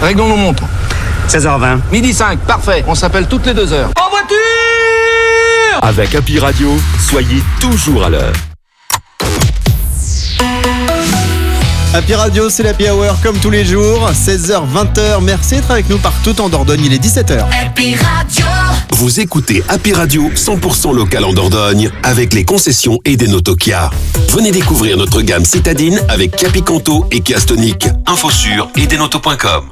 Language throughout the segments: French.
Réglons nos montres. 16h20. Midi 5, parfait. On s'appelle toutes les 2 heures. En voiture! Avec Happy Radio, soyez toujours à l'heure. Happy Radio, c'est l'Happy Hour comme tous les jours, 16h, 20h. Merci d'être avec nous partout en Dordogne, il est 17h. Happy Radio. Vous écoutez Happy Radio 100% local en Dordogne avec les concessions Eden Auto Kia. Venez découvrir notre gamme citadine avec Kia Picanto et Kia Stonic. Info sur edenauto.com.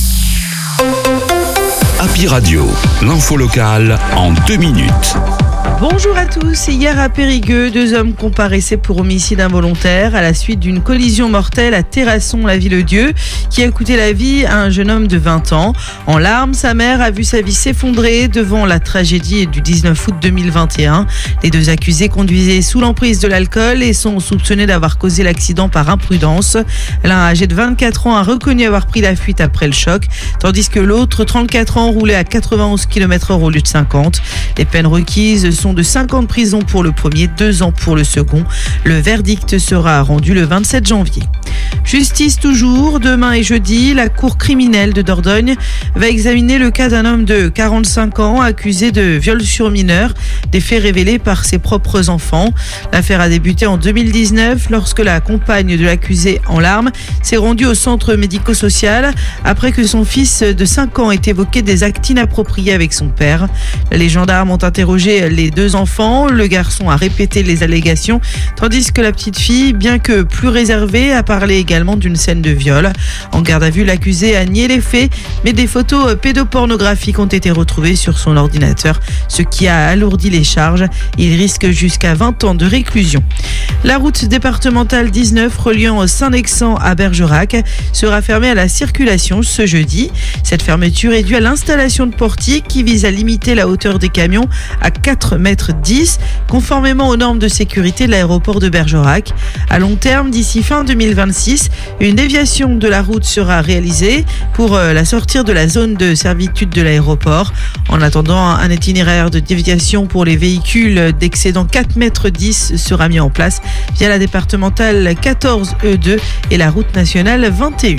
Happy Radio, l'info locale en 2 minutes. Bonjour à tous. Hier à Périgueux, 2 hommes comparaissaient pour homicide involontaire à la suite d'une collision mortelle à Terrasson, la Ville-Dieu, qui a coûté la vie à un jeune homme de 20 ans. En larmes, sa mère a vu sa vie s'effondrer devant la tragédie du 19 août 2021. Les 2 accusés conduisaient sous l'emprise de l'alcool et sont soupçonnés d'avoir causé l'accident par imprudence. L'un, âgé de 24 ans, a reconnu avoir pris la fuite après le choc, tandis que l'autre, 34 ans, roulait à 91 km/h au lieu de 50. Les peines requises sont de 5 ans de prison pour le premier, 2 ans pour le second. Le verdict sera rendu le 27 janvier. Justice toujours, demain et jeudi, la cour criminelle de Dordogne va examiner le cas d'un homme de 45 ans accusé de viol sur mineur, des faits révélés par ses propres enfants. L'affaire a débuté en 2019 lorsque la compagne de l'accusé, en larmes, s'est rendue au centre médico-social après que son fils de 5 ans ait évoqué des actes inappropriés avec son père. Les gendarmes ont interrogé les 2 enfants. Le garçon a répété les allégations, tandis que la petite fille, bien que plus réservée, a parlé également d'une scène de viol. En garde à vue, l'accusé a nié les faits, mais des photos pédopornographiques ont été retrouvées sur son ordinateur, ce qui a alourdi les charges. Il risque jusqu'à 20 ans de réclusion. La route départementale 19 reliant Saint-Nexan à Bergerac sera fermée à la circulation ce jeudi. Cette fermeture est due à l'installation de portiques qui vise à limiter la hauteur des camions à 4,10 mètres, conformément aux normes de sécurité de l'aéroport de Bergerac. À long terme, d'ici fin 2026, une déviation de la route sera réalisée pour la sortir de la zone de servitude de l'aéroport. En attendant, un itinéraire de déviation pour les véhicules d'excédant 4,10 mètres sera mis en place via la départementale 14 E2 et la route nationale 21.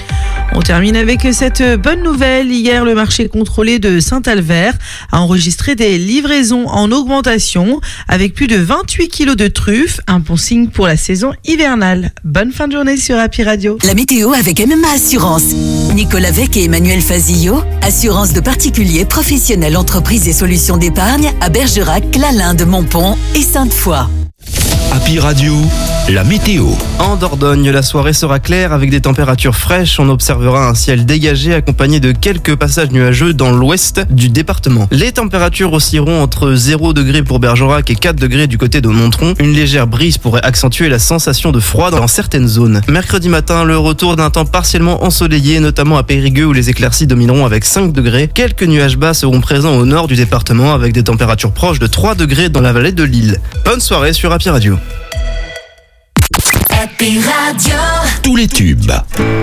On termine avec cette bonne nouvelle. Hier, le marché contrôlé de Saint-Albert a enregistré des livraisons en augmentation avec plus de 28 kilos de truffes. Un bon signe pour la saison hivernale. Bonne fin de journée sur Happy Radio. La météo avec MMA Assurance. Nicolas Vec et Emmanuel Fazillo. Assurance de particuliers, professionnels, entreprises et solutions d'épargne à Bergerac, Lalinde, Montpont et Sainte-Foy. Happy Radio, la météo. En Dordogne, la soirée sera claire avec des températures fraîches. On observera un ciel dégagé accompagné de quelques passages nuageux dans l'ouest du département. Les températures oscilleront entre 0 degrés pour Bergerac et 4 degrés du côté de Nontron. Une légère brise pourrait accentuer la sensation de froid dans certaines zones. Mercredi matin, le retour d'un temps partiellement ensoleillé, notamment à Périgueux où les éclaircies domineront avec 5 degrés. Quelques nuages bas seront présents au nord du département avec des températures proches de 3 degrés dans la vallée de l'Île. Bonne soirée sur Happy Radio. Happy Radio. Tous les tubes.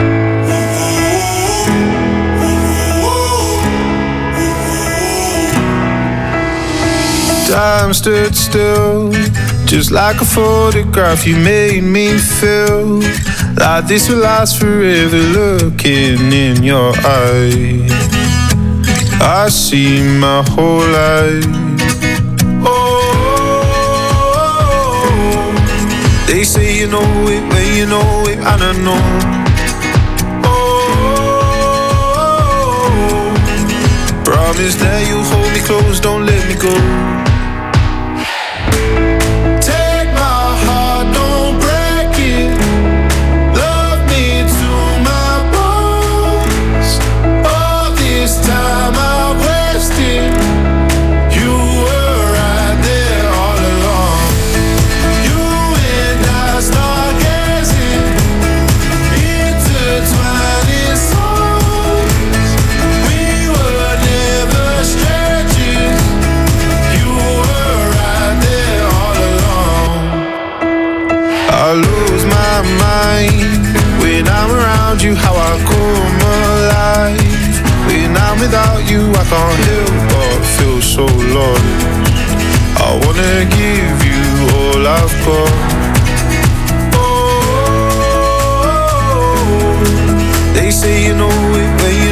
Time stood still, just like a photograph. You made me feel like this will last forever. Looking in your eyes, I see my whole life. They say you know it when you know it, and I know. Oh, promise that you'll hold me close, don't let me go. Take my heart, don't break it. Love me to my bones. All this time I wasted. You were right there all along. Stargazing, intertwining songs. We were never strangers. You were right there all along. I lose my mind when I'm around you. How I come alive when I'm without you. I can't help but feel so lost. I wanna give you all I've got. They say you know it when you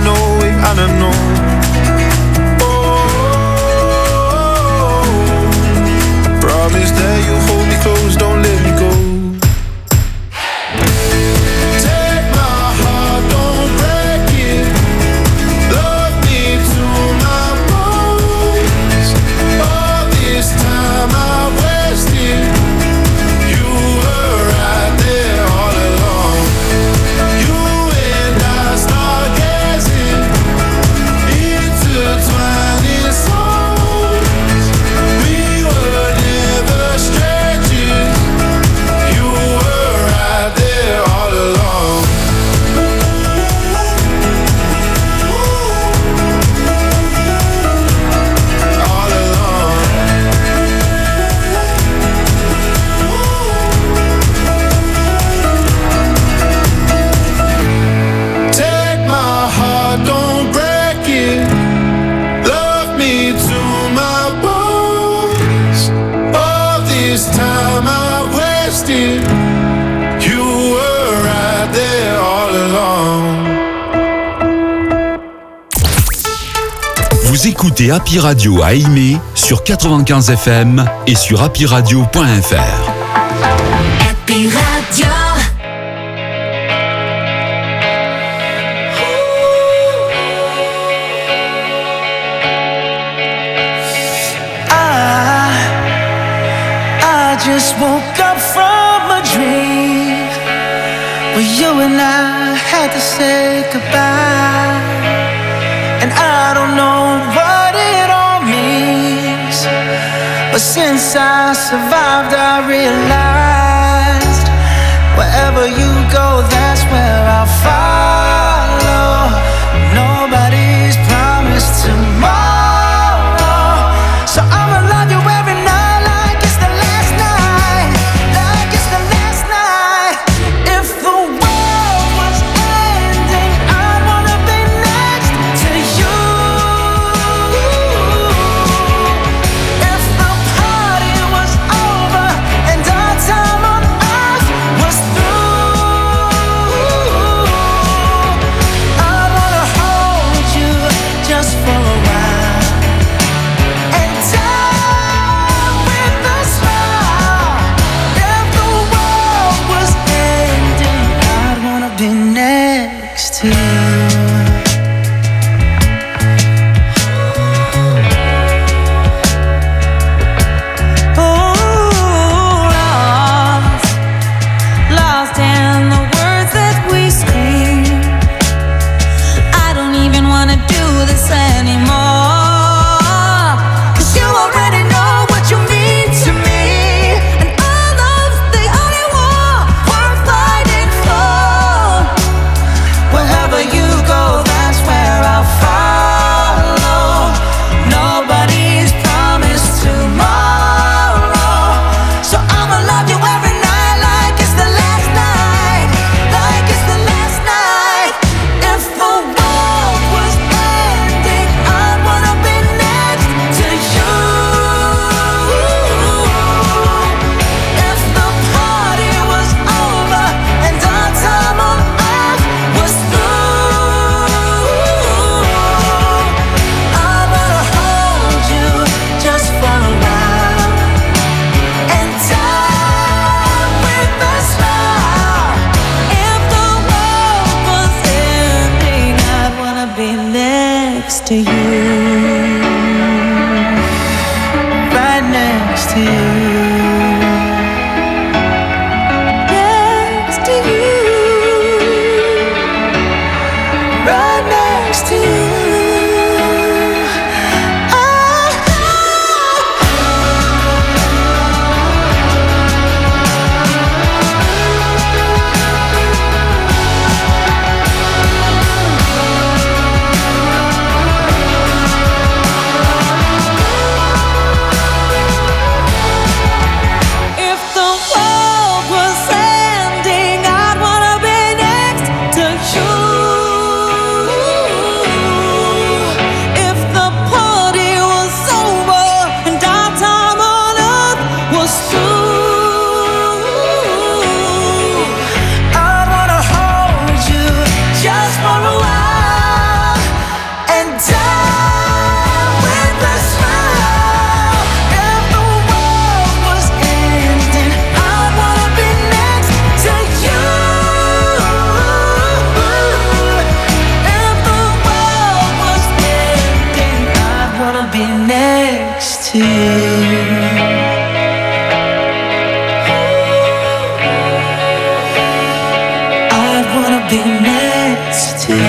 Écoutez Happy Radio à Aimé sur 95 FM et sur happyradio.fr. Happy Radio. I just woke up from a dream where you and I had to say goodbye. And I don't know what it all means, but since I survived I realized wherever you go, that's where I'll follow. Nobody's promised tomorrow, so I'ma love you every night like it's the last night, like it's the last night. If the world was ending, I'd wanna be next to you. If the party was over and our time on earth was through, I'd wanna hold you just for a while and die with a smile. If the world was ending, I'd wanna be next to you. Lost in the words that we scream. I don't even wanna do this anymore, 'cause you already know what you mean to me, and our love's the only war worth fighting for. Wherever you go, that's where I'll follow. Nobody's promised tomorrow, so I'ma love you every night like it's the last night, like it's the last night. If the world was ending, I'd wanna be next to you. If the party was over and our time on earth was through, I wanna hold you just for a while and die with a smile. If the world was ending, I'd wanna be next to you, right next to you, next to you, right next to you. If the world was ending, I'd wanna be next to you. If the party was over and our time on earth was through, I'd wanna hold you just for a while and die with a smile. If the world was ending, I'd wanna be next to you. If the world was ending, I'd wanna be next to you. I'd wanna be next to you.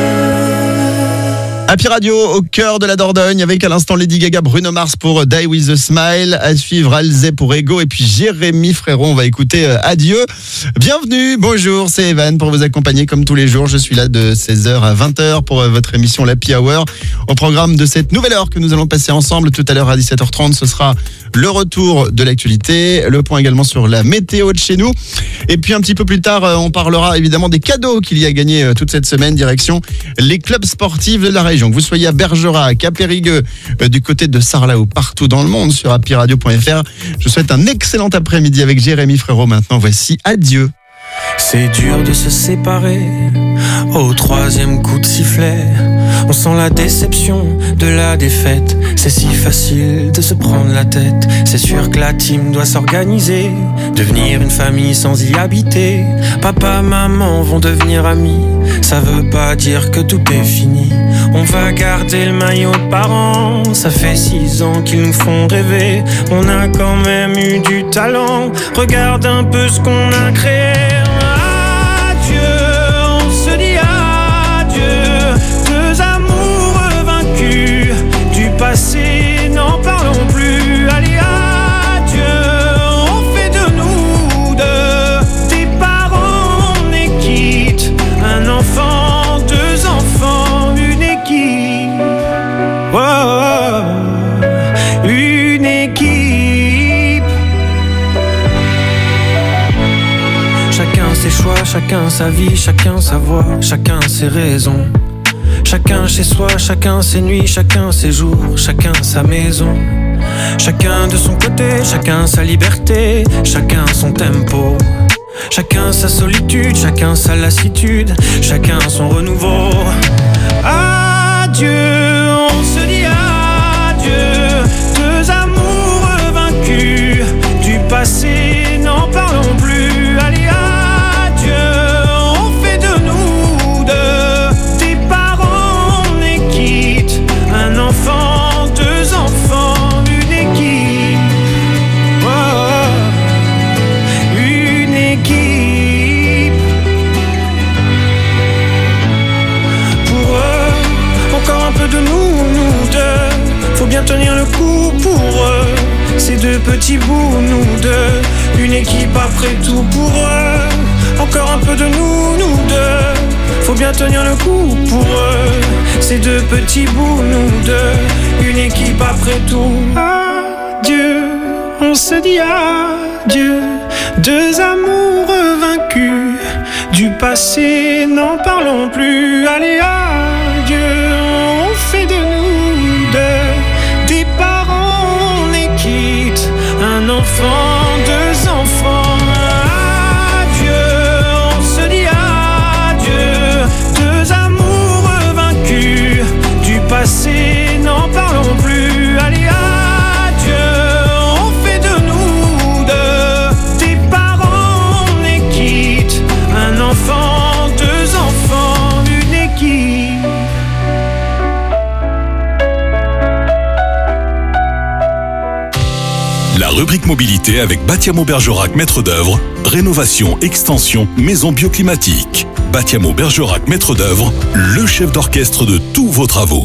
Happy Radio au cœur de la Dordogne avec à l'instant Lady Gaga, Bruno Mars pour Die With A Smile, à suivre Alzey pour Ego et puis Jérémy Frérot, on va écouter Adieu. Bienvenue, bonjour, c'est Evan pour vous accompagner comme tous les jours. Je suis là de 16h à 20h pour votre émission l'Happy Hour. Au programme de cette nouvelle heure que nous allons passer ensemble tout à l'heure à 17h30, ce sera le retour de l'actualité, le point également sur la météo de chez nous. Et puis un petit peu plus tard, on parlera évidemment des cadeaux qu'il y a gagnés toute cette semaine, direction les clubs sportifs de la région. Que vous soyez à Bergerac, à Périgueux, du côté de Sarlat ou partout dans le monde sur happyradio.fr. Je vous souhaite un excellent après-midi avec Jérémy Frérot. Maintenant, voici Adieu. C'est dur de se séparer Au troisième coup de sifflet, on sent la déception de la défaite. C'est si facile de se prendre la tête. C'est sûr que la team doit s'organiser, devenir une famille sans y habiter. Papa, maman vont devenir amis, ça veut pas dire que tout est fini. On va garder le maillot de parents, ça fait 6 ans qu'ils nous font rêver. On a quand même eu du talent, regarde un peu ce qu'on a créé. Adieu, on se dit adieu, deux amoureux vaincus du passé, n'en parlons plus. Allez, adieu, on fait de nous deux des parents, on est quitte. Un enfant, deux enfants, une équipe. Oh, oh, oh, une équipe. Chacun ses choix, chacun sa vie, chacun sa voix, chacun ses raisons. Chacun chez soi, chacun ses nuits, chacun ses jours, chacun sa maison. Chacun de son côté, chacun sa liberté, chacun son tempo. Chacun sa solitude, chacun sa lassitude, chacun son renouveau. Adieu, on se dit adieu, deux amoureux vaincus du passé, n'en parlons plus. Allez, adieu, on fait de nous deux des parents, on est quitte. Un enfant, deux enfants, une équipe. Oh, oh, une équipe. Pour eux, encore un peu de nous deux. Faut bien tenir le coup pour eux. Ces deux petits bouts, nous deux. Une équipe après tout pour eux. Encore un peu de nous deux. Faut bien tenir le coup pour eux. Ces deux petits bouts, nous deux. Une équipe après tout. Adieu, on se dit adieu. Deux amoureux vaincus du passé, n'en parlons plus. Allez, adieu, on fait de nous deux des parents, on est quitte. Un enfant, deux enfants. Adieu, on se dit adieu. Deux amoureux vaincus du passé, n'en parlons plus. Allez, adieu, on fait de nous deux des parents, on est quitte. Un enfant, deux enfants, une équipe. La rubrique mobilité avec Batiamo Bergerac, maître d'œuvre, rénovation, extension, maison bioclimatique. Batiamo Bergerac, maître d'œuvre, le chef d'orchestre de tous vos travaux.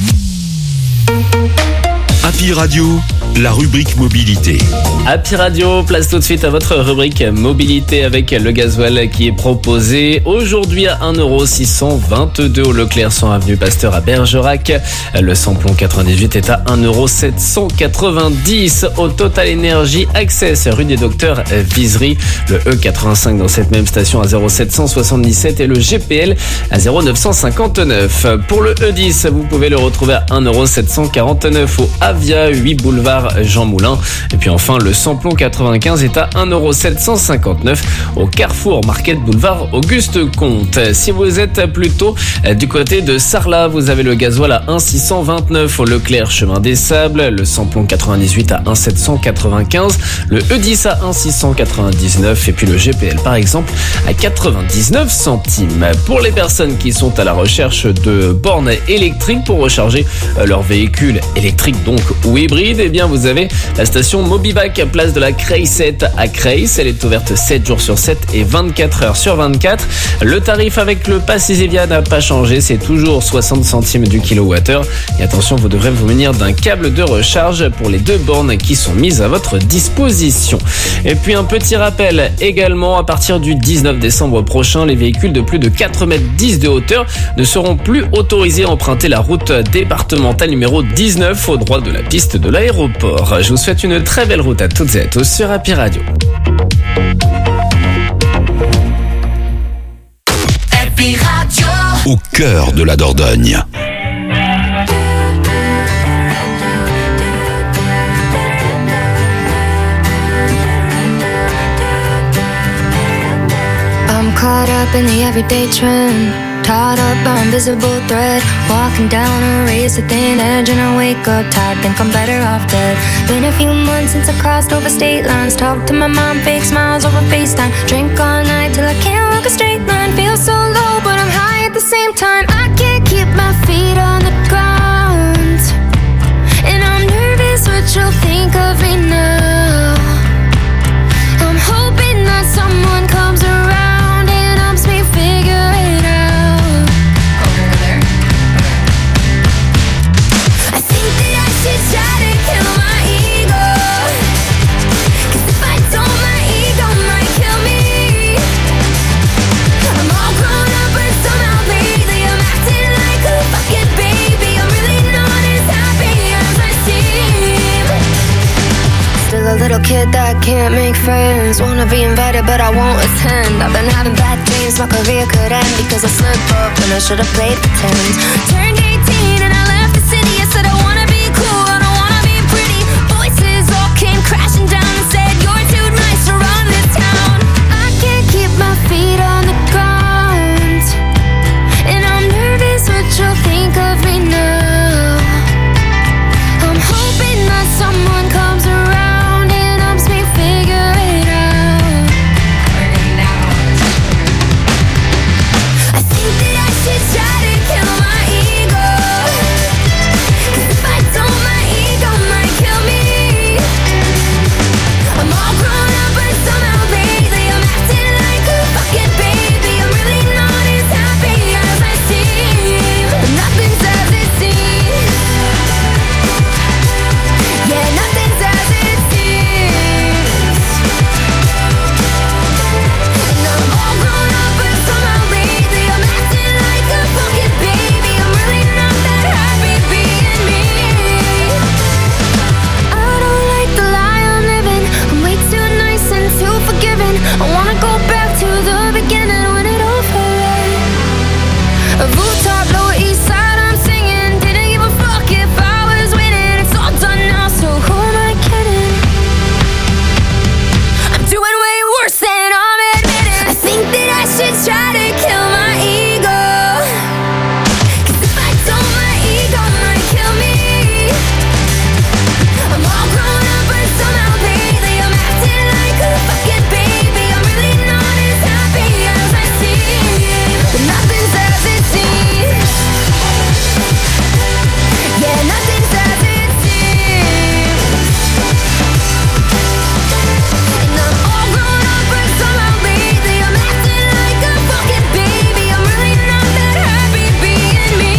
Happy Radio, la rubrique mobilité. Happy Radio, place tout de suite à votre rubrique mobilité avec le gasoil qui est proposé aujourd'hui à 1,622€ au Leclerc 100 avenue Pasteur à Bergerac. Le samplon 98 est à 1,790€ au Total Energy Access rue des Docteurs Visery. Le E85 dans cette même station à 0,777 et le GPL à 0,959. Pour le E10, vous pouvez le retrouver à 1,749€ au Avia 8 boulevard Jean Moulin. Et puis enfin, le samplon 95 est à 1,759€ au Carrefour Market boulevard Auguste Comte. Si vous êtes plutôt du côté de Sarlat, vous avez le gasoil à 1,629€ au Leclerc chemin des Sables, le samplon 98 à 1,795€, le E10 à 1,699€ et puis le GPL par exemple à 99 centimes. Pour les personnes qui sont à la recherche de bornes électriques pour recharger leur véhicule électrique donc ou hybride, eh bien vous avez la station Mobivac, place de la Creissette à Creil. Elle est ouverte 7 jours sur 7 et 24 heures sur 24. Le tarif avec le pass Isevia n'a pas changé, c'est toujours 60 centimes du kilowattheure. Et attention, vous devrez vous munir d'un câble de recharge pour les 2 bornes qui sont mises à votre disposition. Et puis un petit rappel également, à partir du 19 décembre prochain, les véhicules de plus de 4,10 m de hauteur ne seront plus autorisés à emprunter la route départementale numéro 19 au droit de la piste de l'aéroport. Je vous souhaite une très belle route à toutes et à tous sur Happy Radio. Happy Radio. Au cœur de la Dordogne. I'm caught up in the everyday trend. Tied up by invisible thread, walking down a razor thin edge, and I wake up tired, think I'm better off dead. Been a few months since I crossed over state lines, talked to my mom, fake smiles over FaceTime, drink all night till I can't walk a straight line. Feel so low, but I'm high at the same time. I can't keep my feet on the ground, and I'm nervous what you'll think of me now. I'm hoping that someone comes around and helps me figure it out. Over there. I think that I should try to kill my ego, 'cause if I don't, my ego might kill me. I'm all grown up, but somehow lately I'm acting like a fucking baby. I'm really not as happy as I seem. Still a little kid that can't make friends. Wanna be invited but I won't attend. I've been having bad dreams, my career could end because I slipped up when I should've played pretend. Turned 18 and I left the city. I said I wanna be cool, I don't wanna be pretty. Voices all came crashing down and said you're too nice to run this town. I can't keep my feet on the ground, and I'm nervous what you'll think of me now. I'm hoping that someone comes around and helps me figure it out. I think that I should try to kill my ego, 'cause if I don't, my ego might kill me. I'm all grown up, but somehow lately I'm acting like a fucking baby. I'm really not as happy as I seem. Nothing's as it seems. Yeah, nothing's as it seems. And I'm all grown up, but somehow lately I'm acting like a fucking baby. I'm really not that happy being me. I don't like the lie I'm living. I'm way too nice and too forgiving. I wanna go back to the beginning when it all felt right. A rooftop, Lower East Side, I'm singing. Didn't give a fuck if I was winning. It's all done now, so who am I kidding? I'm doing way worse than I'm admitting. I think that I should try to kill my ego, 'cause if I don't, my ego might kill me. I'm all grown up, but somehow lately I'm acting like a fucking baby. I'm really not as happy as I seem. But nothing's as it seems. Yeah, nothing's as it seems. And I'm all grown up, but somehow lately I'm acting like a fucking baby. I'm really not that happy being me.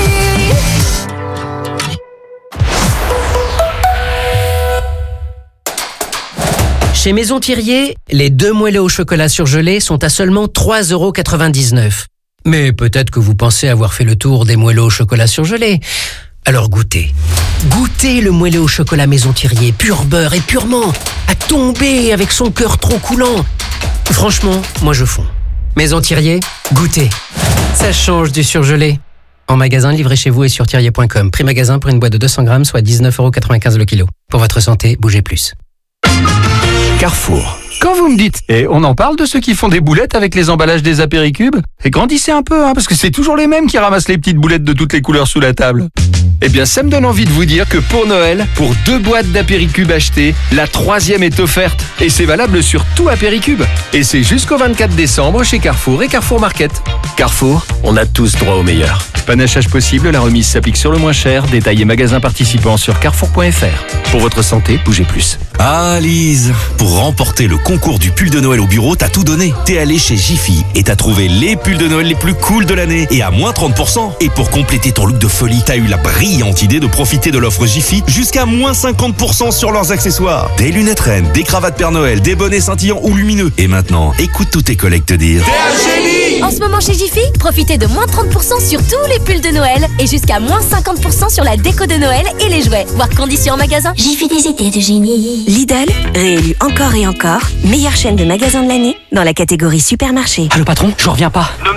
Chez Maison Thirier, les 2 moelleux au chocolat surgelé sont à seulement 3,99 €. Mais peut-être que vous pensez avoir fait le tour des moelleux au chocolat surgelé. Alors goûtez. Goûtez le moelleux au chocolat Maison Thirier, pur beurre et purement, à tomber avec son cœur trop coulant. Franchement, moi je fonds. Maison Thirier, goûtez. Ça change du surgelé. En magasin, livré chez vous et sur thirier.com. Prix magasin pour une boîte de 200 grammes, soit 19,95 € le kilo. Pour votre santé, bougez plus. Carrefour. Quand vous me dites, et on en parle de ceux qui font des boulettes avec les emballages des apéricubes, et grandissez un peu, parce que c'est toujours les mêmes qui ramassent les petites boulettes de toutes les couleurs sous la table. Eh bien, ça me donne envie de vous dire que pour Noël, pour 2 boîtes d'apéricubes achetées, la 3e est offerte. Et c'est valable sur tout apéricube. Et c'est jusqu'au 24 décembre chez Carrefour et Carrefour Market. Carrefour, on a tous droit au meilleur. Panachage possible, la remise s'applique sur le moins cher. Détails et magasins participants sur carrefour.fr. Pour votre santé, bougez plus. Ah Lise, pour remporter le concours du pull de Noël au bureau, t'as tout donné. T'es allé chez Jiffy et t'as trouvé les pulls de Noël les plus cool de l'année et à moins 30%. Et pour compléter ton look de folie, t'as eu la brillante idée de profiter de l'offre Jiffy jusqu'à moins 50% sur leurs accessoires. Des lunettes reines, des cravates Père Noël, des bonnets scintillants ou lumineux. Et maintenant, écoute tous tes collègues te dire... En ce moment chez Jiffy, profitez de moins 30% sur tous les pulls de Noël et jusqu'à moins 50% sur la déco de Noël et les jouets. Voir conditions en magasin. Jiffy, des idées de génie. Lidl, réélu encore et encore, meilleure chaîne de magasins de l'année dans la catégorie supermarché. Allô patron, je reviens pas. Ne me dis pas que le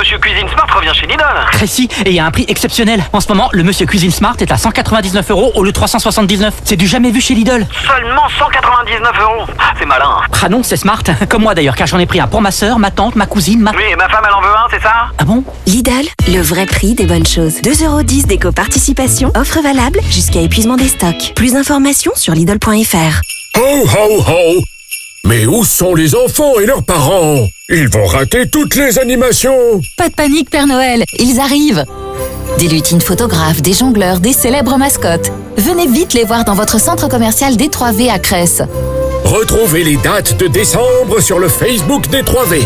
Monsieur Cuisine Smart revient chez Lidl. Précis, et il y a un prix exceptionnel. En ce moment, le Monsieur Cuisine Smart est à 199 € au lieu de 379. C'est du jamais vu chez Lidl. Seulement 199 €. C'est malin. Ah non, c'est smart. Comme moi d'ailleurs, car j'en ai pris un pour ma sœur, ma tante, ma cousine, Oui, et ma femme elle en veut un, c'est ça? Ah bon? Lidl, le vrai prix des bonnes choses. 2,10 € d'éco-participation, offre valable jusqu'à épuisement des stocks. Plus d'informations sur Lidl.fr. Ho ho ho! Mais où sont les enfants et leurs parents? Ils vont rater toutes les animations! Pas de panique, Père Noël, ils arrivent. Des lutines photographes, des jongleurs, des célèbres mascottes. Venez vite les voir dans votre centre commercial D3V à Cresse. Retrouvez les dates de décembre sur le Facebook des 3V.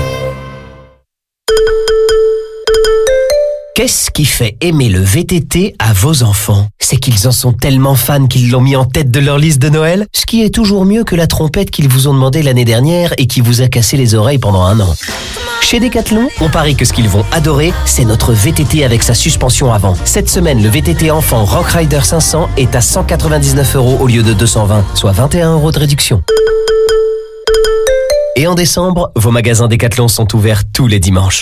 Qu'est-ce qui fait aimer le VTT à vos enfants? C'est qu'ils en sont tellement fans qu'ils l'ont mis en tête de leur liste de Noël, ce qui est toujours mieux que la trompette qu'ils vous ont demandé l'année dernière et qui vous a cassé les oreilles pendant 1 an. Chez Decathlon, on parie que ce qu'ils vont adorer, c'est notre VTT avec sa suspension avant. Cette semaine, le VTT enfant Rock Rider 500 est à 199 € au lieu de 220, soit 21 € de réduction. Et en décembre, vos magasins Decathlon sont ouverts tous les dimanches.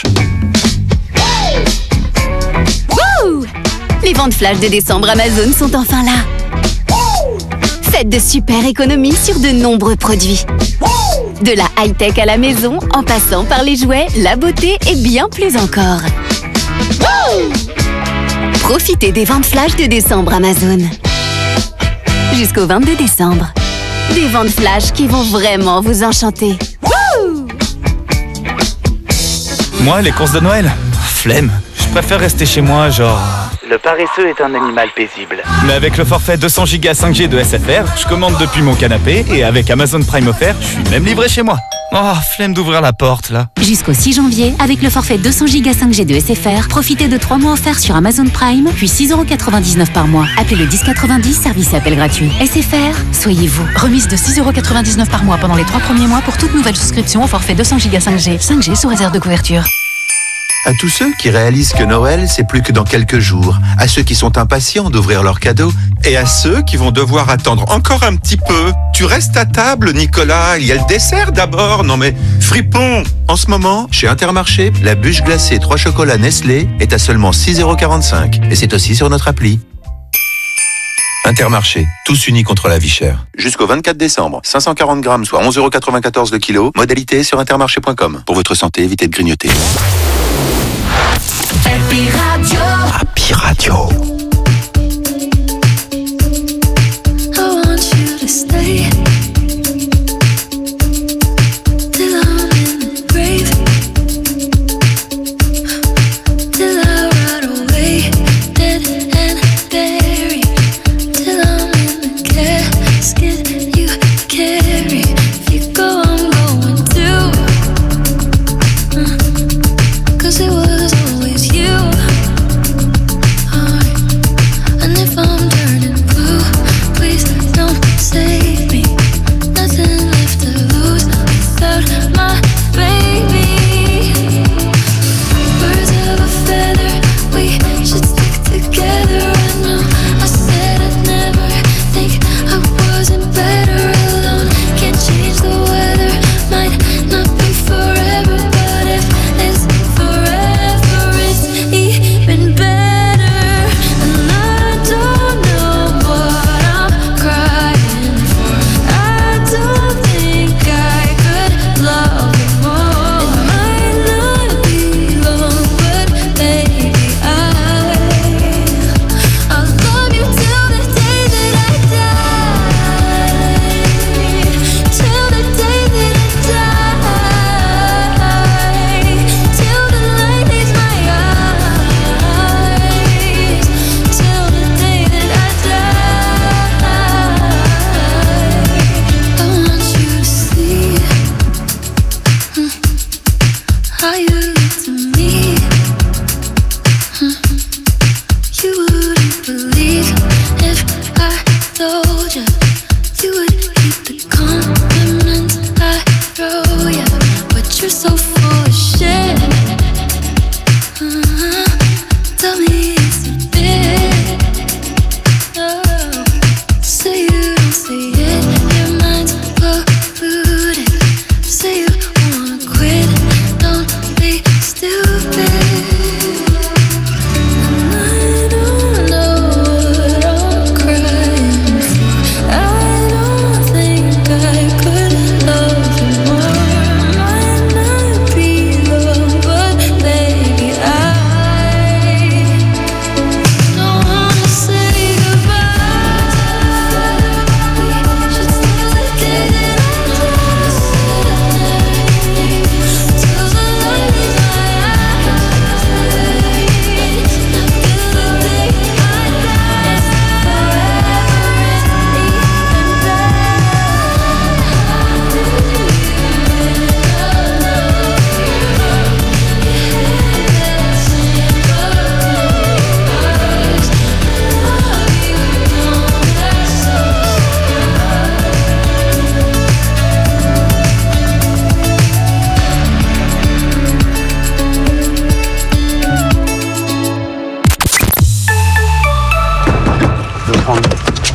Wouh! Les ventes flash de décembre Amazon sont enfin là. Faites de super économies sur de nombreux produits. De la high-tech à la maison, en passant par les jouets, la beauté et bien plus encore. Profitez des ventes flash de décembre Amazon. Jusqu'au 22 décembre. Des ventes flash qui vont vraiment vous enchanter. Moi, les courses de Noël, flemme. Je préfère rester chez moi, genre... Le paresseux est un animal paisible. Mais avec le forfait 200 Go 5G de SFR, je commande depuis mon canapé et avec Amazon Prime offert, je suis même livré chez moi. Oh, flemme d'ouvrir la porte, là. Jusqu'au 6 janvier, avec le forfait 200 Go 5G de SFR, profitez de 3 mois offerts sur Amazon Prime, puis 6,99 € par mois. Appelez le 1090, service et appel gratuit. SFR, soyez vous. Remise de 6,99 € par mois pendant les 3 premiers mois pour toute nouvelle souscription au forfait 200 Go 5G. 5G sous réserve de couverture. À tous ceux qui réalisent que Noël, c'est plus que dans quelques jours, à ceux qui sont impatients d'ouvrir leurs cadeaux, et à ceux qui vont devoir attendre encore un petit peu. Tu restes à table, Nicolas, il y a le dessert d'abord. Non mais, fripon! En ce moment, chez Intermarché, la bûche glacée 3 chocolats Nestlé est à seulement 6,45 €. Et c'est aussi sur notre appli. Intermarché, tous unis contre la vie chère. Jusqu'au 24 décembre, 540 grammes, soit 11,94 € le kilo. Modalité sur intermarché.com. Pour votre santé, évitez de grignoter. Happy Radio. Happy Radio. I want you to stay till I'm in the grave, till I ride away, dead and buried, till I'm in the casket you carry. If you go, I'm going too. 'Cause it was always you.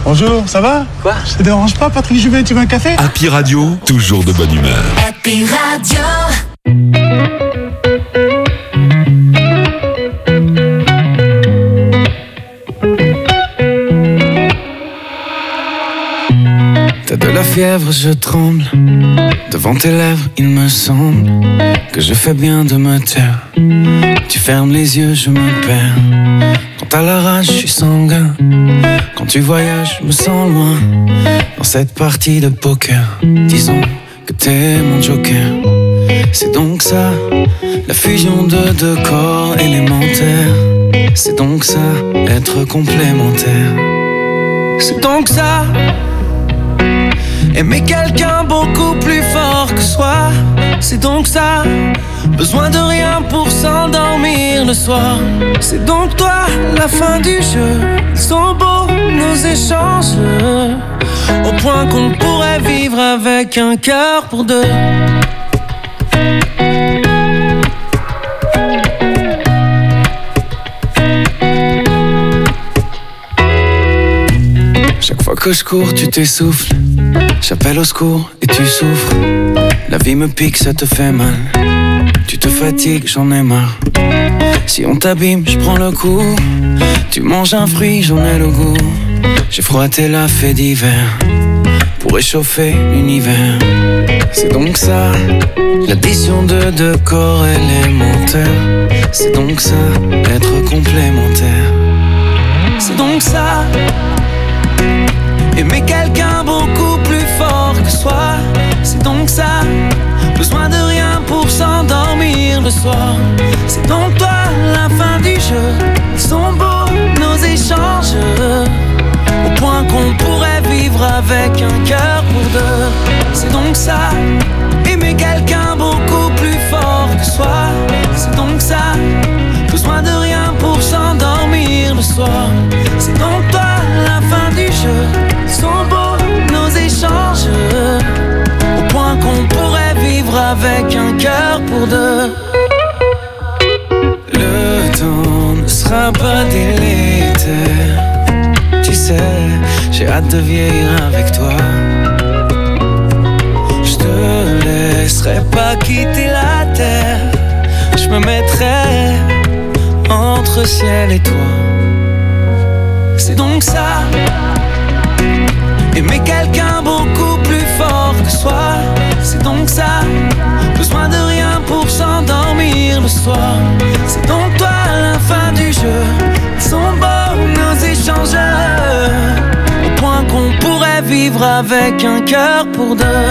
Bonjour, ça va? Quoi? Ça te dérange pas, Patrick Juvet, tu veux un café? Happy Radio, toujours de bonne humeur. Happy Radio. T'as de la fièvre, je tremble. Devant tes lèvres, il me semble que je fais bien de me taire. Tu fermes les yeux, je me perds. Quand t'as la rage, je suis sanguin. Quand tu voyages, je me sens loin. Dans cette partie de poker, disons que t'es mon joker. C'est donc ça, la fusion de deux corps élémentaires. C'est donc ça, être complémentaire. C'est donc ça, aimer quelqu'un beaucoup plus fort que soi. C'est donc ça, besoin de rien pour s'endormir le soir. C'est donc toi, la fin du jeu. Ils sont beaux nos échanges, au point qu'on pourrait vivre avec un cœur pour deux. Chaque fois que je cours, tu t'essouffles. J'appelle au secours et tu souffres. La vie me pique, ça te fait mal. Tu te fatigues, j'en ai marre. Si on t'abîme, je prends le coup. Tu manges un fruit, j'en ai le goût. J'ai froissé la fée d'hiver pour réchauffer l'univers. C'est donc ça, l'addition de deux corps élémentaires. C'est donc ça, être complémentaire. C'est donc ça, aimer quelqu'un beaucoup plus fort que soi. C'est donc ça, besoin de rien pour s'endormir le soir. C'est donc toi, la fin du jeu. Ils sont beaux nos échanges, au point qu'on pourrait vivre avec un cœur pour deux. C'est donc ça, aimer quelqu'un beaucoup plus fort que soi. C'est donc ça, besoin de rien pour s'endormir le soir. C'est donc toi, la fin du jeu. Ils sont beaux nos échanges, au point qu'on pourrait vivre avec un cœur pour deux. Le temps ne sera pas délétère. Tu sais, j'ai hâte de vieillir avec toi. Je te laisserai pas quitter la terre. Je me mettrai entre ciel et toi. C'est donc ça, aimer quelqu'un beaucoup plus fort que soi. C'est donc ça, besoin de rien pour s'endormir le soir. C'est donc toi, la fin du jeu. Ils sont beaux nos échanges, au point qu'on pourrait vivre avec un cœur pour deux.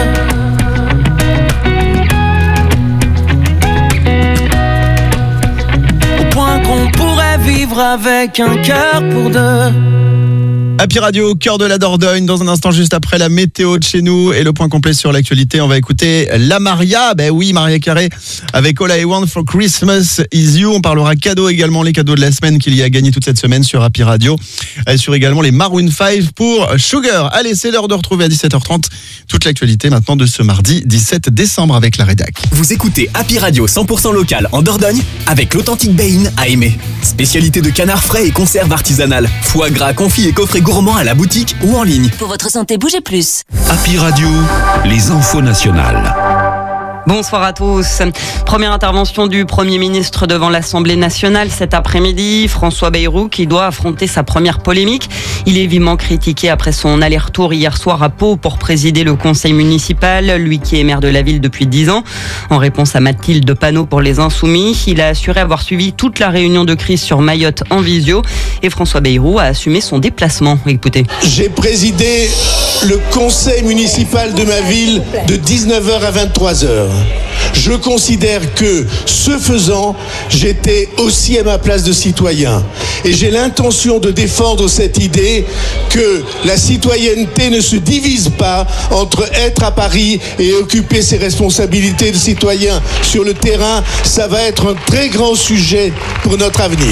Au point qu'on pourrait vivre avec un cœur pour deux. Happy Radio, cœur de la Dordogne. Dans un instant, juste après la météo de chez nous et le point complet sur l'actualité, on va écouter la Maria. Ben oui, Maria Carré avec All I Want for Christmas Is You. On parlera cadeaux également, les cadeaux de la semaine qu'il y a gagné toute cette semaine sur Happy Radio. Et sur également les Maroon 5 pour Sugar. Allez, c'est l'heure de retrouver à 17h30 toute l'actualité maintenant de ce mardi 17 décembre avec la rédac. Vous écoutez Happy Radio 100% local en Dordogne avec l'authentique Bein à aimer. Spécialité de canard frais et conserve artisanale. Foie gras, confit et coffret gourmand à la boutique ou en ligne. Pour votre santé, bougez plus. Happy Radio, les infos nationales. Bonsoir à tous. Première intervention du Premier ministre devant l'Assemblée nationale cet après-midi. François Bayrou qui doit affronter sa première polémique. Il est vivement critiqué après son aller-retour hier soir à Pau pour présider le conseil municipal, lui qui est maire de la ville depuis 10 ans. En réponse à Mathilde Panot pour les Insoumis, il a assuré avoir suivi toute la réunion de crise sur Mayotte en visio. Et François Bayrou a assumé son déplacement. Écoutez. J'ai présidé le conseil municipal de ma ville de 19h à 23h. Je considère que, ce faisant, j'étais aussi à ma place de citoyen. Et j'ai l'intention de défendre cette idée que la citoyenneté ne se divise pas entre être à Paris et occuper ses responsabilités de citoyen sur le terrain. Ça va être un très grand sujet pour notre avenir.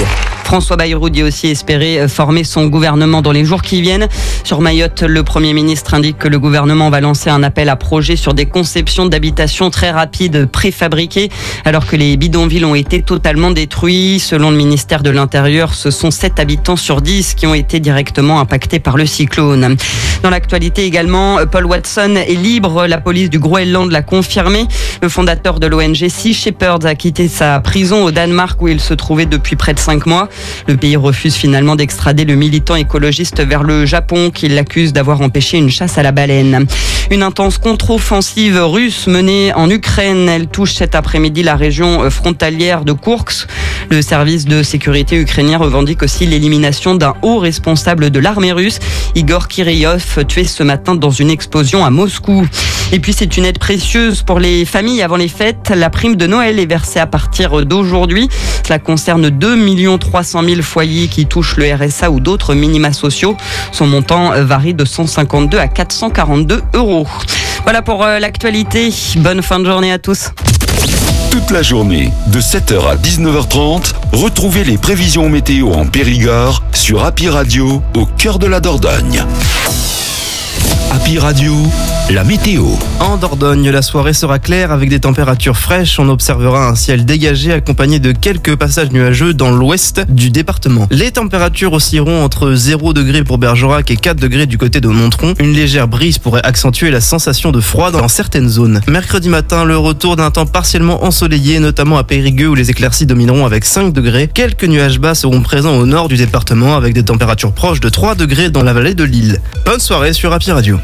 François Bayrou dit aussi espérer former son gouvernement dans les jours qui viennent. Sur Mayotte, le Premier ministre indique que le gouvernement va lancer un appel à projets sur des conceptions d'habitation très rapides préfabriquées, alors que les bidonvilles ont été totalement détruits. Selon le ministère de l'Intérieur, ce sont 7 habitants sur 10 qui ont été directement impactés par le cyclone. Dans l'actualité également, Paul Watson est libre. La police du Groenland l'a confirmé. Le fondateur de l'ONG Sea Shepherd a quitté sa prison au Danemark où il se trouvait depuis près de 5 mois. Le pays refuse finalement d'extrader le militant écologiste vers le Japon qui l'accuse d'avoir empêché une chasse à la baleine. Une intense contre-offensive russe menée en Ukraine. Elle touche cet après-midi la région frontalière de Koursk. Le service de sécurité ukrainien revendique aussi l'élimination d'un haut responsable de l'armée russe, Igor Kirillov, tué ce matin dans une explosion à Moscou. Et puis c'est une aide précieuse pour les familles avant les fêtes. La prime de Noël est versée à partir d'aujourd'hui. Cela concerne 2 300 000 foyers qui touchent le RSA ou d'autres minima sociaux. Son montant varie de 152 à 442 €. Voilà pour l'actualité. Bonne fin de journée à tous. Toute la journée, de 7h à 19h30, retrouvez les prévisions météo en Périgord sur Happy Radio, au cœur de la Dordogne. Happy Radio, la météo. En Dordogne, la soirée sera claire avec des températures fraîches. On observera un ciel dégagé accompagné de quelques passages nuageux dans l'ouest du département. Les températures oscilleront entre 0 degrés pour Bergerac et 4 degrés du côté de Montron. Une légère brise pourrait accentuer la sensation de froid dans certaines zones. Mercredi matin, le retour d'un temps partiellement ensoleillé, notamment à Périgueux où les éclaircies domineront avec 5 degrés. Quelques nuages bas seront présents au nord du département avec des températures proches de 3 degrés dans la vallée de l'Île. Bonne soirée sur Happy Radio.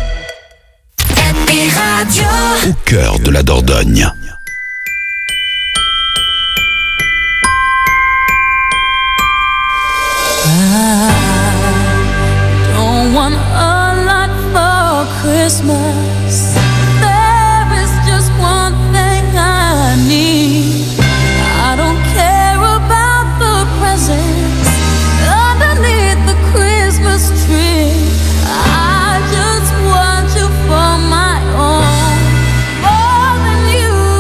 Au cœur de la Dordogne. Don't want a lot for Christmas. There is just one thing I need. I don't care about the presents underneath the Christmas tree. I just want you for my own, more than you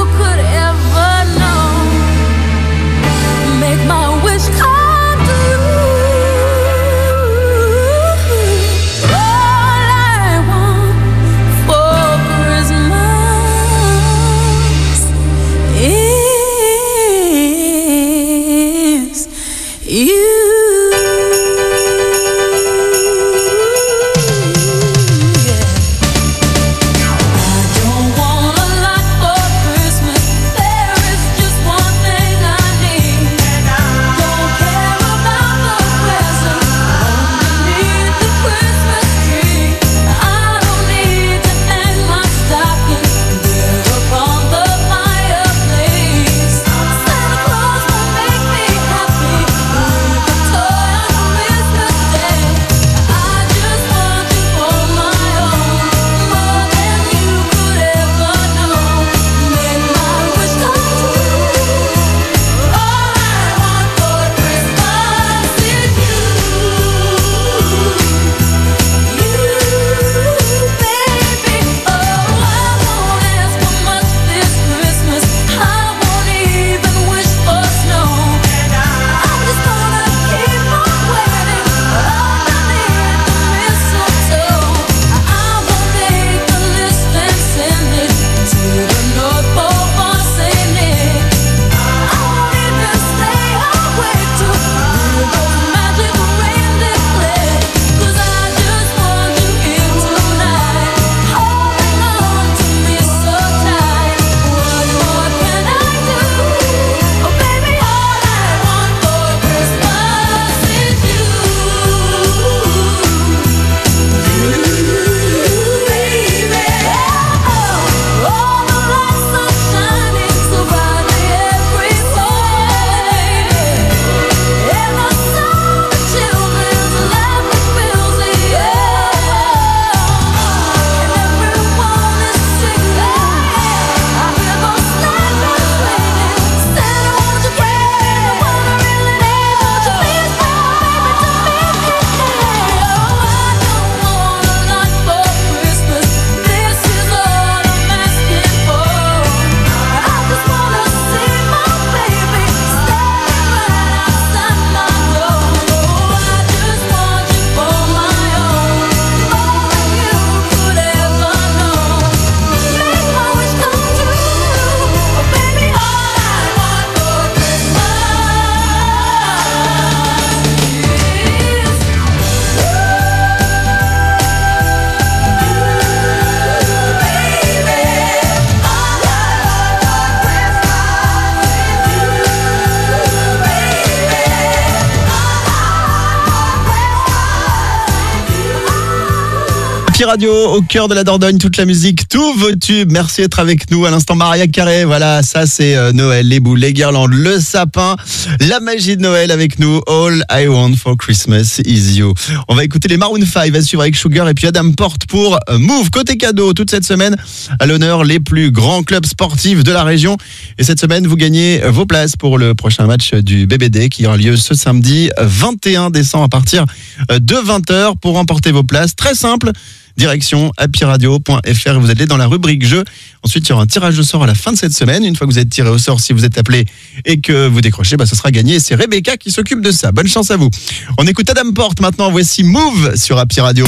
Happy Radio, au cœur de la Dordogne, toute la musique, tous vos tubes. Merci d'être avec nous. À l'instant, Mariah Carey. Voilà, ça c'est Noël, les boules, les guirlandes, le sapin, la magie de Noël avec nous. All I want for Christmas is you. On va écouter les Maroon 5 à suivre avec Sugar et puis Adam Porte pour Move. Côté cadeau, toute cette semaine, à l'honneur, les plus grands clubs sportifs de la région. Et cette semaine, vous gagnez vos places pour le prochain match du BBD qui aura lieu ce samedi 21 décembre à partir de 20h. Pour remporter vos places, très simple. Direction happyradio.fr, vous allez dans la rubrique jeu. Ensuite, il y aura un tirage au sort à la fin de cette semaine. Une fois que vous êtes tiré au sort, si vous êtes appelé et que vous décrochez, ce sera gagné. C'est Rebecca qui s'occupe de ça. Bonne chance à vous. On écoute Adam Porte maintenant. Voici Move sur Happy Radio.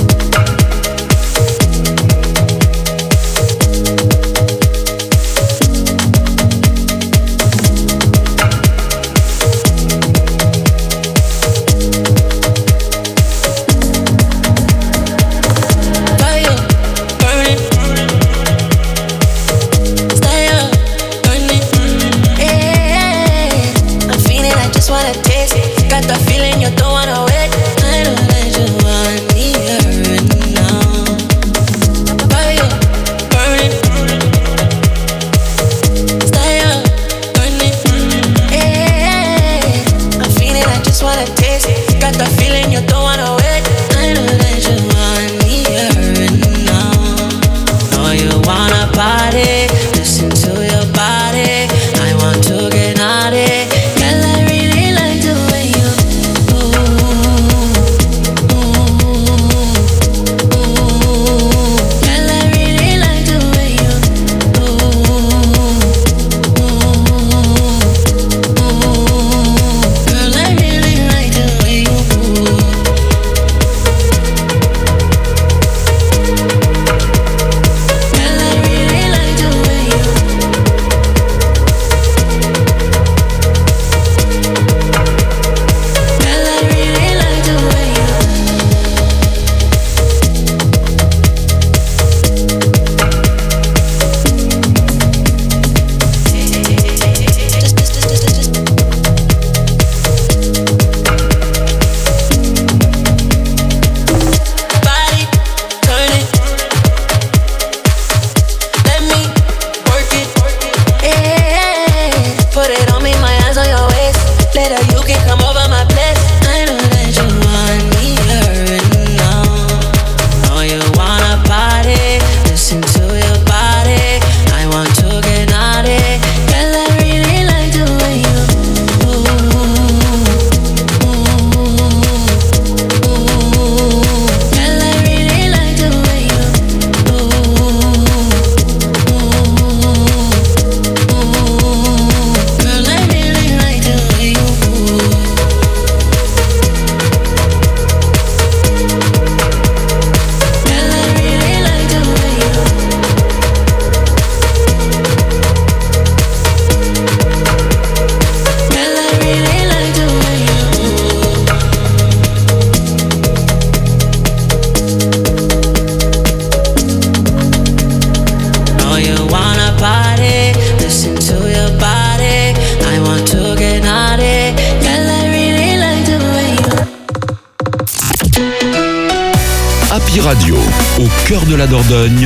Radio, au cœur de la Dordogne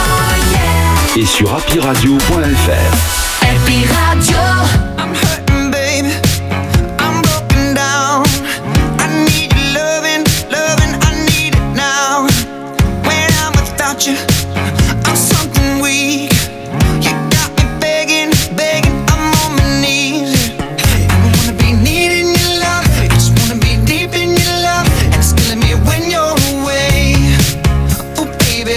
et sur happyradio.fr. Happy Radio.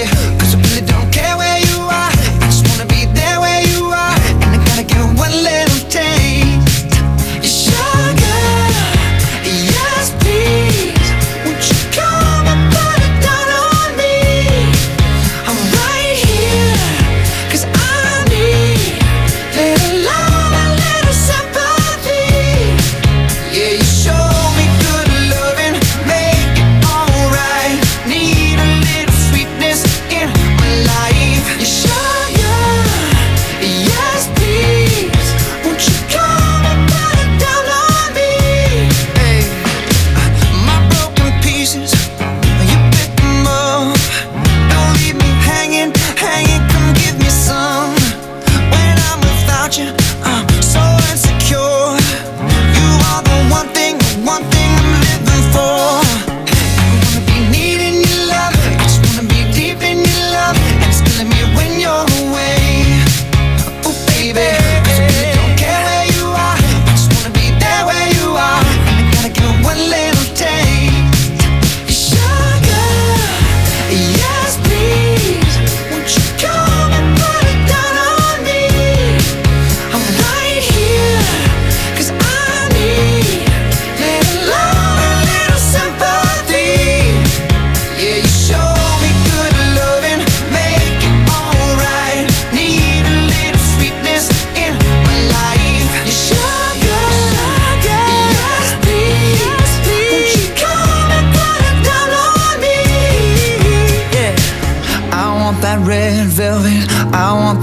One little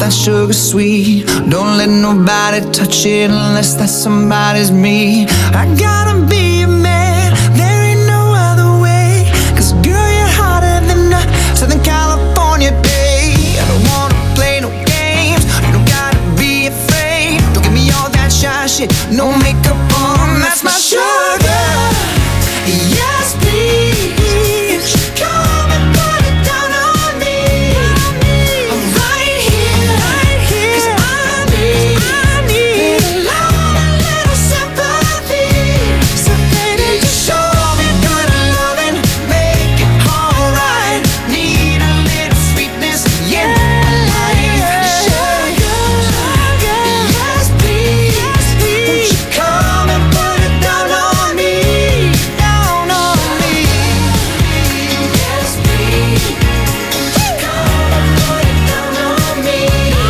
that sugar sweet. Don't let nobody touch it unless that somebody's me. I gotta be a man, there ain't no other way. 'Cause girl, you're hotter than a Southern California day. I don't wanna play no games, you don't gotta be afraid. Don't give me all that shy shit, no makeup on, that's my sugar. Yes, please, come and put it down on me. I'm right here, 'cause I need a love, a little sympathy. So baby, just show me good loving, make it alright. Need a little sweetness, yeah, life. Sugar, yes, please, won't you come and put it down on me, down on me. Yes, please, come and put it down on me.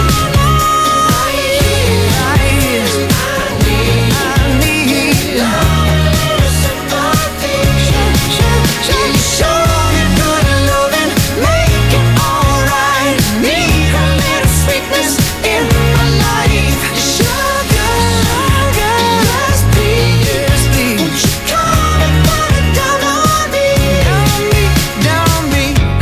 I need a little sympathy. Show me good loving, make it alright. Need a little sweetness in my life. Sugar, yes, please, won't you come and put it down on me, down on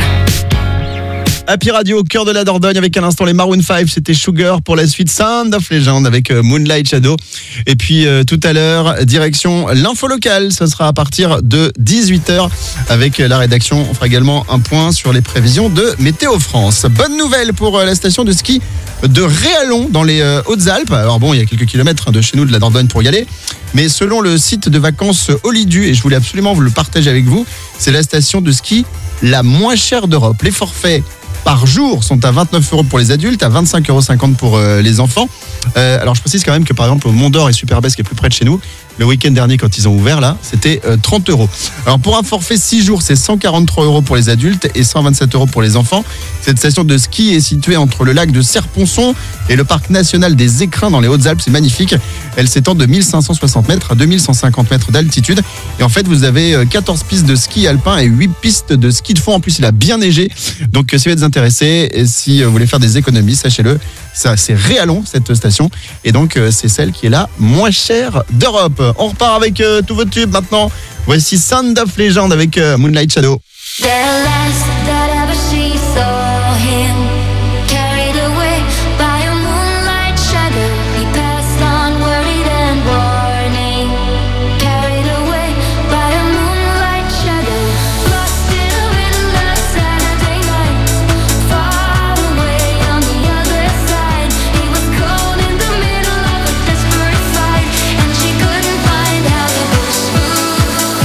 me. Happy Radio, au cœur de la Dordogne, avec à l'instant les Maroon 5, c'était Sugar. Pour la suite, Sound of Legend avec Moonlight Shadow. Et puis tout à l'heure, direction l'info locale, ce sera à partir de 18h avec la rédaction. On fera également un point sur les prévisions de Météo France. Bonne nouvelle pour la station de ski de Réalon dans les Hautes-Alpes. Alors bon, il y a quelques kilomètres de chez nous, de la Dordogne, pour y aller. Mais selon le site de vacances Holidu, et je voulais absolument vous le partager avec vous, c'est la station de ski la moins chère d'Europe. Les forfaits par jour sont à 29 € pour les adultes, à 25,50 € pour les enfants. Alors je précise quand même que par exemple au Mont d'Or et Superbès qui est plus près de chez nous, le week-end dernier quand ils ont ouvert là, c'était 30 €. Alors pour un forfait 6 jours, c'est 143 € pour les adultes et 127 € pour les enfants. Cette station de ski est située entre le lac de Serponçon et le parc national des Écrins dans les Hautes-Alpes. C'est magnifique. Elle s'étend de 1560 mètres à 2150 mètres d'altitude. Et en fait, vous avez 14 pistes de ski alpin et 8 pistes de ski de fond. En plus, il a bien neigé. Donc si vous êtes intéressé et si vous voulez faire des économies, sachez-le, ça c'est Réalon cette station. Et donc c'est celle qui est la moins chère d'Europe. On repart avec tous vos tubes maintenant. Voici Sound of Legend avec Moonlight Shadow. The last that ever she saw him, carried away by a moonlight shadow. He passed on worried and warning, carried away by a moonlight shadow. Lost in a windless Saturday night, far away on the other side. He was cold in the middle of a desperate fight, and she couldn't find how to push through.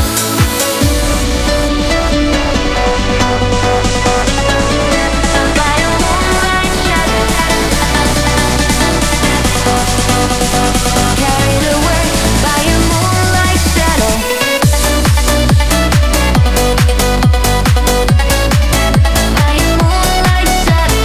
Carried away by a moonlight shadow. By a moonlight shadow.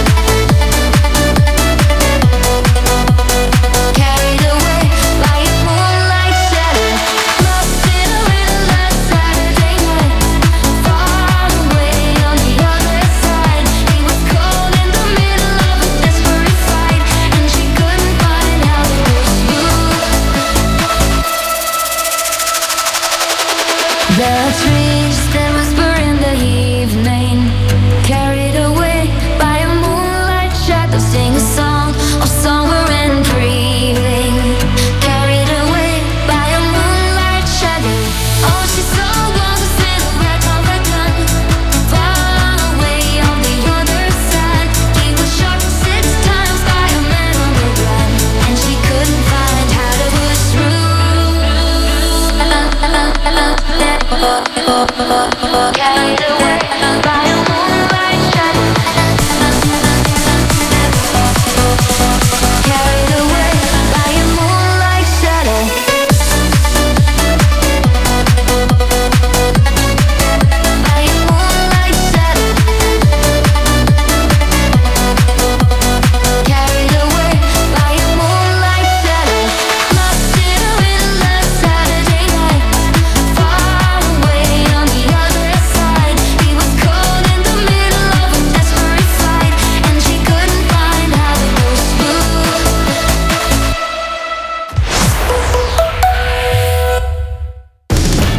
Carried away by a moonlight shadow. Lost in a windless Saturday night, far away on the other side. He was cold in the middle of a desperate fight, and she couldn't find how to push through. The trees that whisper in the evening, carried away by a moonlight shadow. Sing a song of summer and grieving, carried away by a moonlight shadow. All she saw was a silhouette of a gun, far away on the other side. He was shot 6 times by a man on the run, and she couldn't find how to push through. Carried away by a moonlight shadow. Carried away by a moonlight shadow. By a moonlight shadow. Carried away by a moonlight shadow. Lost in a windless Saturday night, far away on the other side. He was cold in the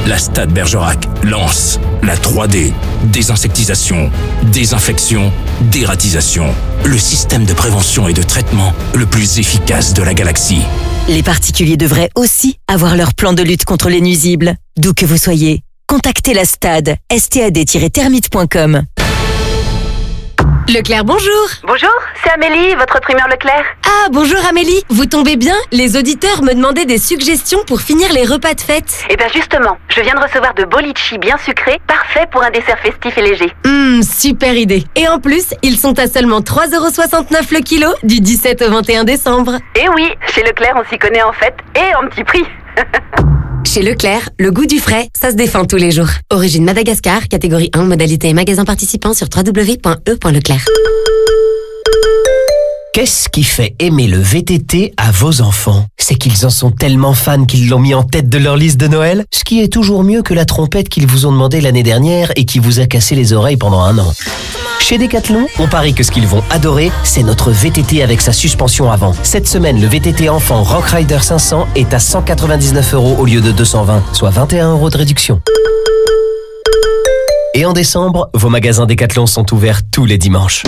La Stade Bergerac lance la 3D. Désinsectisation, désinfection, dératisation. Le système de prévention et de traitement le plus efficace de la galaxie. Les particuliers devraient aussi avoir leur plan de lutte contre les nuisibles. D'où que vous soyez, contactez la Stade, stad-thermite.com. Leclerc, bonjour. Bonjour, c'est Amélie, votre primeur Leclerc. Ah, bonjour Amélie. Vous tombez bien? Les auditeurs me demandaient des suggestions pour finir les repas de fête. Eh bien justement, je viens de recevoir de beaux litchis bien sucrés, parfaits pour un dessert festif et léger. Super idée. Et en plus, ils sont à seulement 3,69€ le kilo du 17 au 21 décembre. Eh oui, chez Leclerc, on s'y connaît en fait, et en petit prix. Chez Leclerc, le goût du frais, ça se défend tous les jours. Origine Madagascar, catégorie 1, modalité et magasin participant sur www.e.leclerc. Qu'est-ce qui fait aimer le VTT à vos enfants? C'est qu'ils en sont tellement fans qu'ils l'ont mis en tête de leur liste de Noël, ce qui est toujours mieux que la trompette qu'ils vous ont demandé l'année dernière et qui vous a cassé les oreilles pendant un an. Chez Decathlon, on parie que ce qu'ils vont adorer, c'est notre VTT avec sa suspension avant. Cette semaine, le VTT enfant Rock Rider 500 est à 199€ au lieu de 220, soit 21€ de réduction. Et en décembre, vos magasins Decathlon sont ouverts tous les dimanches.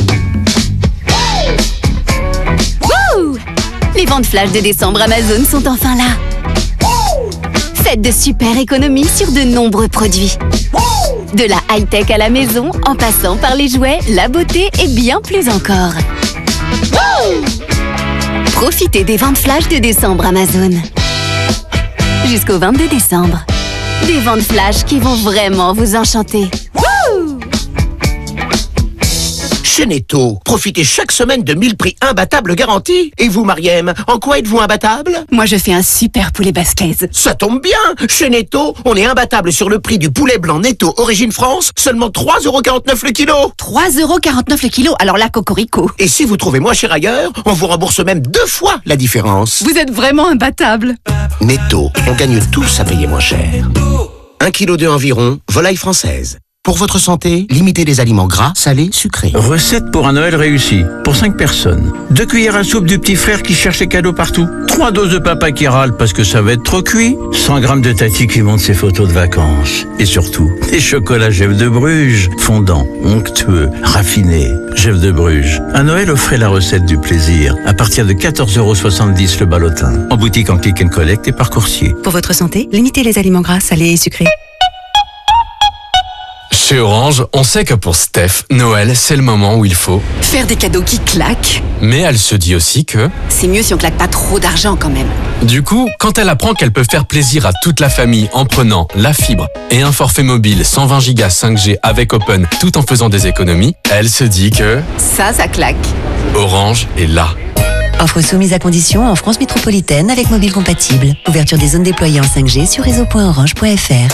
Wouh! Les ventes flash de décembre Amazon sont enfin là. Faites de super économies sur de nombreux produits. De la high-tech à la maison, en passant par les jouets, la beauté et bien plus encore. Profitez des ventes flash de décembre Amazon. Jusqu'au 22 décembre. Des ventes flash qui vont vraiment vous enchanter. Chez Netto, profitez chaque semaine de 1000 prix imbattables garantis. Et vous, Mariem, en quoi êtes-vous imbattable? Moi, je fais un super poulet basquaise. Ça tombe bien. Chez Netto, on est imbattable sur le prix du poulet blanc Netto Origine France, seulement 3,49€ le kilo. 3,49€ le kilo, alors là, cocorico. Et si vous trouvez moins cher ailleurs, on vous rembourse même 2 fois la différence. Vous êtes vraiment imbattable. Netto, on gagne tous à payer moins cher. 1,2 kg environ, volaille française. Pour votre santé, limitez les aliments gras, salés, sucrés. Recette pour un Noël réussi. Pour 5 personnes. 2 cuillères à soupe du petit frère qui cherche les cadeaux partout. 3 doses de papa qui râle parce que ça va être trop cuit. 100 grammes de tati qui monte ses photos de vacances. Et surtout, des chocolats Jeff de Bruges. Fondants, onctueux, raffinés. Jeff de Bruges. À Noël, offrez la recette du plaisir. À partir de 14,70€ le ballotin. En boutique en click and collect et par coursier. Pour votre santé, limitez les aliments gras, salés et sucrés. Chez Orange, on sait que pour Steph, Noël, c'est le moment où il faut faire des cadeaux qui claquent. Mais elle se dit aussi que c'est mieux si on claque pas trop d'argent quand même. Du coup, quand elle apprend qu'elle peut faire plaisir à toute la famille en prenant la fibre et un forfait mobile 120 Go 5G avec Open tout en faisant des économies, elle se dit que ça claque. Orange est là. Offre soumise à condition en France métropolitaine avec mobile compatible. Ouverture des zones déployées en 5G sur réseau.orange.fr.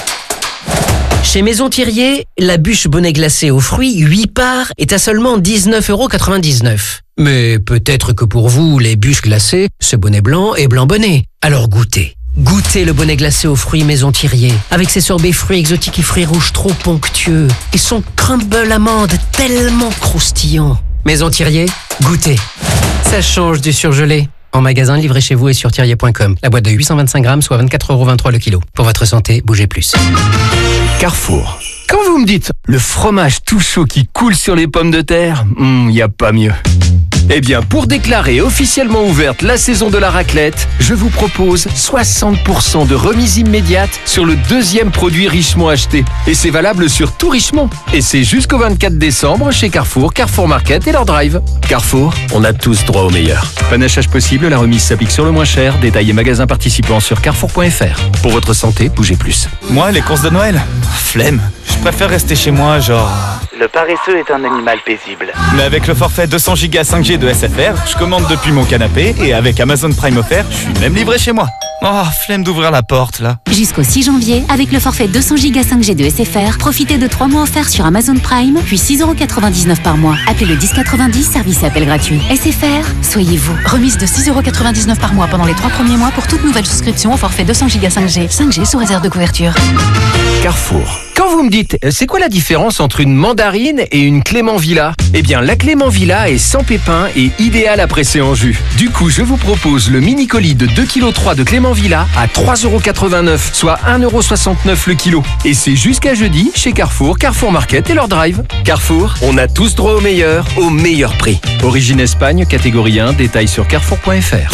Chez Maison Thirier, la bûche bonnet glacé aux fruits 8 parts est à seulement 19,99€. Mais peut-être que pour vous, les bûches glacées, c'est bonnet blanc et blanc bonnet. Alors goûtez. Goûtez le bonnet glacé aux fruits Maison Thirier, avec ses sorbets fruits exotiques et fruits rouges trop onctueux, et son crumble amande tellement croustillant. Maison Thirier, goûtez. Ça change du surgelé. En magasin, livré chez vous et sur thirier.com. La boîte de 825 grammes, soit 24,23€ le kilo. Pour votre santé, bougez plus. Carrefour. Quand vous me dites le fromage tout chaud qui coule sur les pommes de terre, y a pas mieux. Eh bien, pour déclarer officiellement ouverte la saison de la raclette, je vous propose 60% de remise immédiate sur le deuxième produit Richemont acheté. Et c'est valable sur tout Richemont. Et c'est jusqu'au 24 décembre chez Carrefour, Carrefour Market et leur drive. Carrefour, on a tous droit au meilleur. Panachage possible, la remise s'applique sur le moins cher. Détails et magasins participants sur carrefour.fr. Pour votre santé, bougez plus. Moi, les courses de Noël, flemme. Je préfère rester chez moi, genre... Le paresseux est un animal paisible. Mais avec le forfait 200 Go 5G de SFR, je commande depuis mon canapé et avec Amazon Prime offert, je suis même livré chez moi. Oh, flemme d'ouvrir la porte là. Jusqu'au 6 janvier, avec le forfait 200 Go 5G de SFR, profitez de 3 mois offerts sur Amazon Prime, puis 6,99€ par mois. Appelez le 1090, service et appel gratuit. SFR, soyez vous. Remise de 6,99€ par mois pendant les 3 premiers mois pour toute nouvelle souscription au forfait 200 Go 5G. 5G sous réserve de couverture. Carrefour. Quand Quand vous me dites, c'est quoi la différence entre une mandarine et une Clément Villa? Eh bien, la Clément Villa est sans pépins et idéale à presser en jus. Du coup, je vous propose le mini colis de 2,3 kg de Clément Villa à 3,89 €, soit 1,69 € le kilo. Et c'est jusqu'à jeudi chez Carrefour, Carrefour Market et leur drive. Carrefour, on a tous droit au meilleur prix. Origine Espagne, catégorie 1, détail sur carrefour.fr.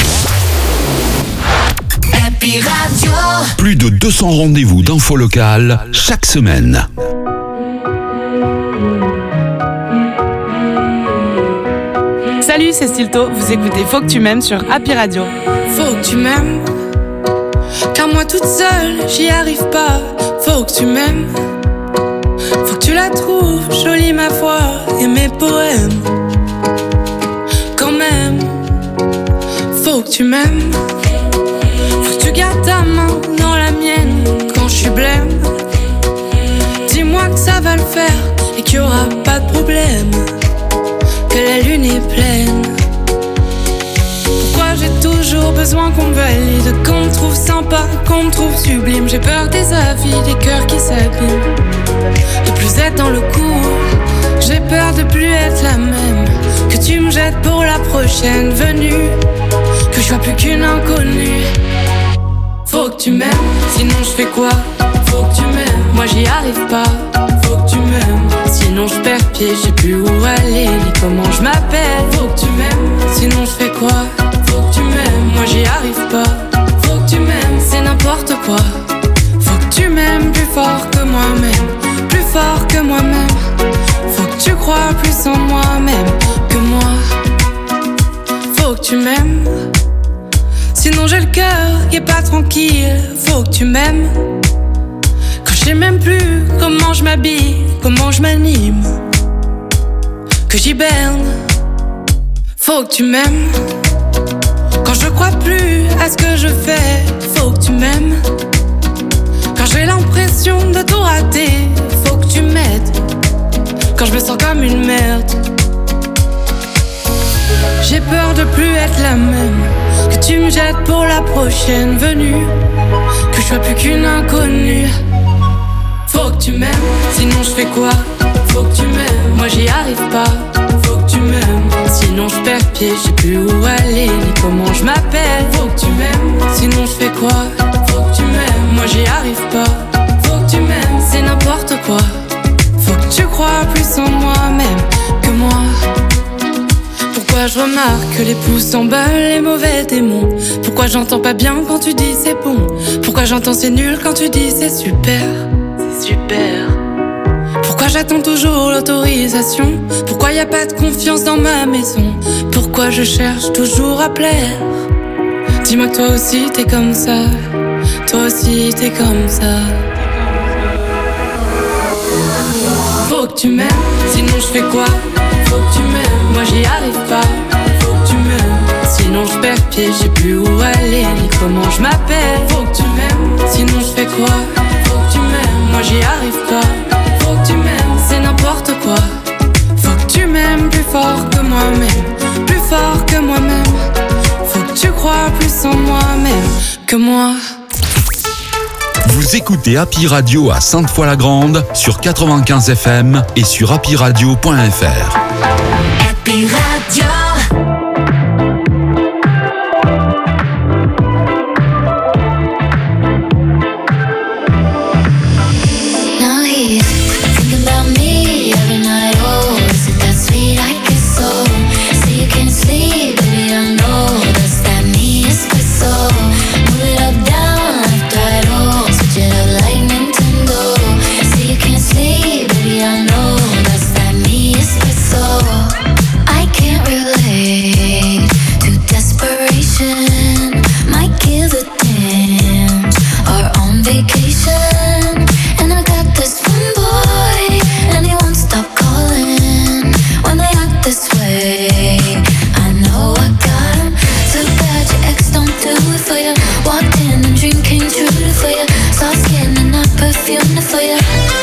Happy Radio. Plus de 200 rendez-vous d'infos locales chaque semaine. Salut, c'est Stilto. Vous écoutez Faut que tu m'aimes sur Happy Radio. Faut que tu m'aimes, car moi toute seule, j'y arrive pas. Faut que tu m'aimes, faut que tu la trouves jolie ma foi et mes poèmes. Quand même, faut que tu m'aimes. Tu gardes ta main dans la mienne quand je suis blême. Dis-moi que ça va le faire et qu'il y aura pas de problème, que la lune est pleine. Pourquoi j'ai toujours besoin qu'on me valide, qu'on me trouve sympa, qu'on me trouve sublime? J'ai peur des avis, des cœurs qui s'abîment, de plus être dans le coup. J'ai peur de plus être la même, que tu me jettes pour la prochaine venue, que je sois plus qu'une inconnue. Faut que tu m'aimes, sinon je fais quoi? Faut que tu m'aimes, moi j'y arrive pas. Faut que tu m'aimes, sinon je perds pied, je sais plus où aller ni comment je m'appelle. Faut que tu m'aimes, sinon je fais quoi? Faut que tu m'aimes, moi j'y arrive pas. Faut que tu m'aimes, c'est n'importe quoi. Faut que tu m'aimes plus fort que moi-même, plus fort que moi-même. Faut que tu crois plus en moi-même que moi. Faut que tu m'aimes, sinon j'ai le cœur qui est pas tranquille. Faut que tu m'aimes, quand je sais même plus comment je m'habille, comment je m'anime, que j'hiberne. Faut que tu m'aimes, quand je crois plus à ce que je fais. Faut que tu m'aimes, quand j'ai l'impression de tout rater. Faut que tu m'aides, quand je me sens comme une merde. J'ai peur de plus être la même, que tu me jettes pour la prochaine venue, que je sois plus qu'une inconnue. Faut que tu m'aimes, sinon je fais quoi? Faut que tu m'aimes, moi j'y arrive pas. Faut que tu m'aimes, sinon je perds pied, je sais plus où aller ni comment je m'appelle. Faut que tu m'aimes, sinon je fais quoi? Faut que tu m'aimes, moi j'y arrive pas. Faut que tu m'aimes, c'est n'importe quoi. Faut que tu crois plus en moi-même que moi. Pourquoi je remarque que les pouces s'emballent, les mauvais démons? Pourquoi j'entends pas bien quand tu dis c'est bon? Pourquoi j'entends c'est nul quand tu dis c'est super? C'est super. Pourquoi j'attends toujours l'autorisation? Pourquoi y a pas de confiance dans ma maison? Pourquoi je cherche toujours à plaire? Dis-moi que toi aussi t'es comme ça, toi aussi t'es comme ça. Faut que tu m'aimes, sinon je fais quoi? Faut que tu m'aimes, moi j'y arrive pas. Faut que tu m'aimes, sinon je perds pied, je sais plus où aller ni comment je m'appelle. Faut que tu m'aimes, sinon je fais quoi? Faut que tu m'aimes, moi j'y arrive pas. Faut que tu m'aimes, c'est n'importe quoi. Faut que tu m'aimes plus fort que moi-même, plus fort que moi-même. Faut que tu crois plus en moi-même que moi. Vous écoutez Happy Radio à Sainte-Foy-la-Grande sur 95 FM et sur happyradio.fr. Happy Radio. Walked in and dream came true for you. Soft skin and not perfume for you.